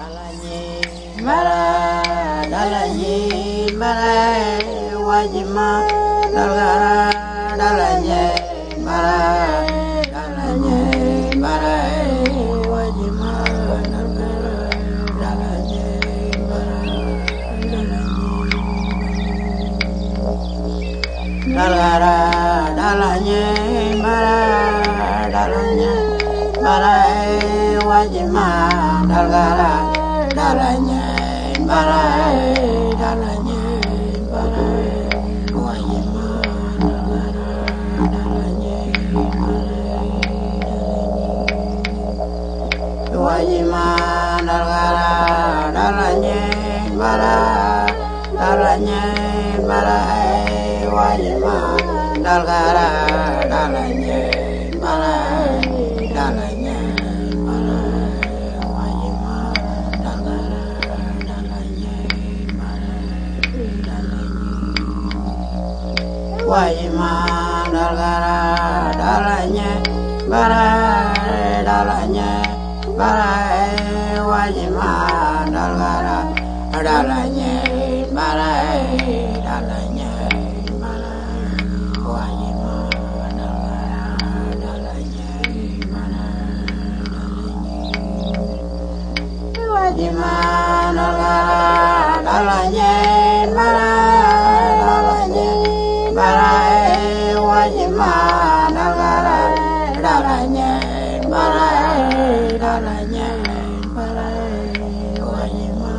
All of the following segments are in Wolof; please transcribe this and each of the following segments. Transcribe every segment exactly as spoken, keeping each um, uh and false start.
dalanye mara dalanye mara wajima dalgara dalanye mara dalanye mara wajima dalgara dalanye mara dalgara dalanye mara dalanye mara wajima dalgara dalanye mara dalanye mara wajima dalgara dalanye wajima dalgara dalanye mara dalanye mara wajima dalgara dalanye mara dalanye mara wajima dalgara dalanye mara dalanye wajima dalgara dalanye mara dalanye mara wajima dalgara dalanye mara dalanye mara wajima dalgara dalanye mara wajima dalgara dalanye mara dalanye mara wajima dalgara dalanye mara dalanye mara wajima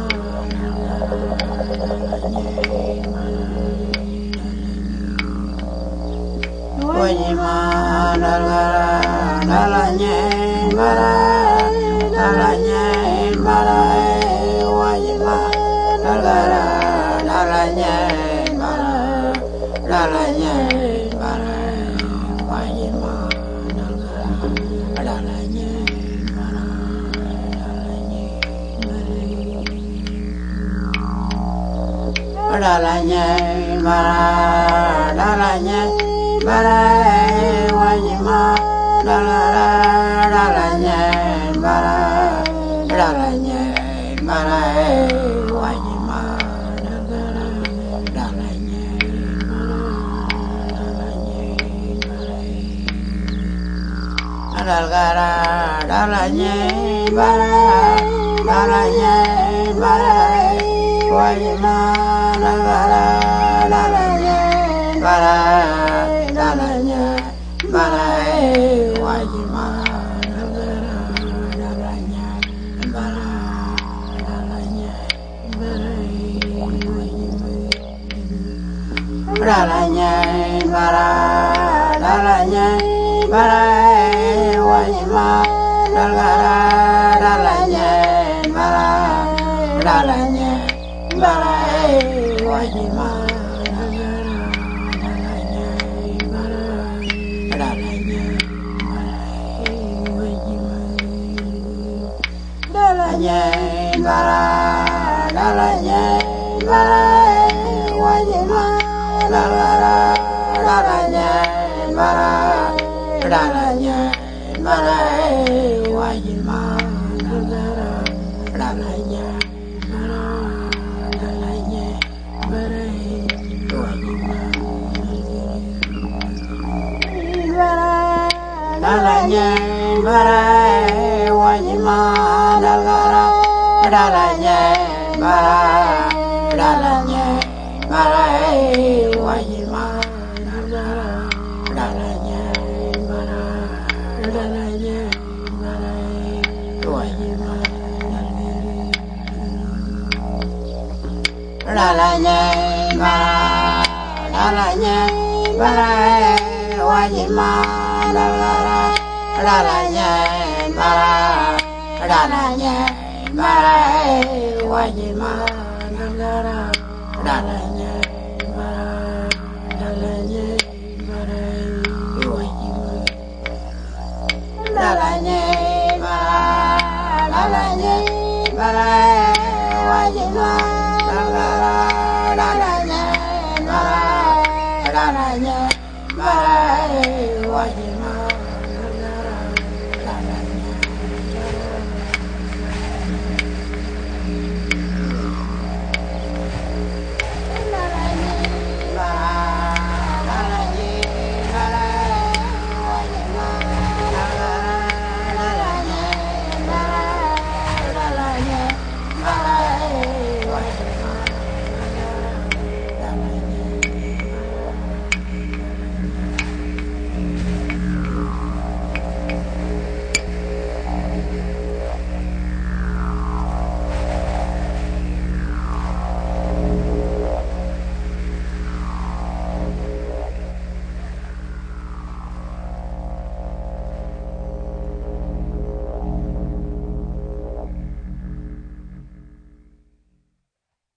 wajima dalgara dalanye mara dalanye mara wajima dalgara dalanye mara dalanye mara wajima dalgara dalanye mara dalanye mara dalanye mara wajima dalgara dalanye mara dalanye mara wajima dalgara dalanye mara dalgara dalanye mara dalanye mara wajima dalgara dalanye mara dalanye mara wajima dalgara dalanye mara dalanye mara dalanye mara dalanye mara wajima dalgara dalanye mara dalanye mara wajima dalanye mara dalanye mara wajima dalgara dalanye mara dalanye mara wajima dalgara dalanye mara dalanye mara wajima dalanye mara wajima dalgara dalanye mara dalanye mara wajima dalgara dalanye mara dalanye mara wajima dalanye mara dalanye mara wajima dalgara dalanye mara dalanye mara wajima dalgara dalanye